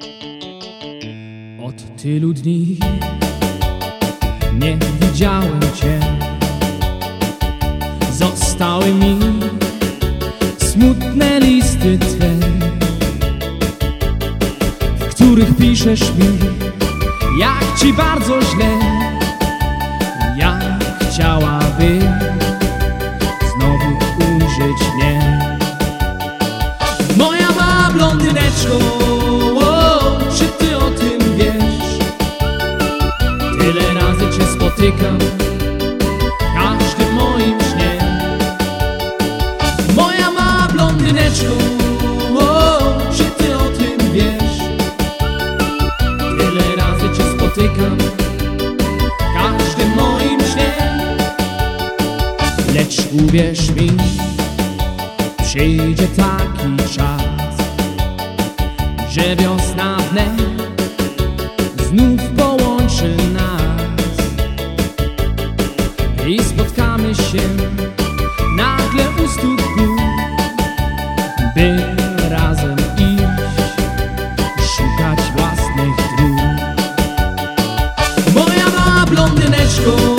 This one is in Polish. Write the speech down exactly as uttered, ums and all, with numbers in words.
Od tylu dni nie widziałem Cię. Zostały mi smutne listy Twe, w których piszesz mi, jak Ci bardzo źle. Jak chciałaby znowu ujrzeć mnie. Moja mała blondyneczko, o, czy Ty o tym wiesz? Tyle razy Cię spotykam w każdym moim śnie. Moja mała blondyneczko, o, czy Ty o tym wiesz? Tyle razy Cię spotykam w każdym moim śnie. Lecz uwierz mi, przyjdzie taki czas, że wiosna wnet znów połączy nas i spotkamy się nagle u stóp gór, by razem iść, szukać własnych dróg. Moja mała blondyneczko,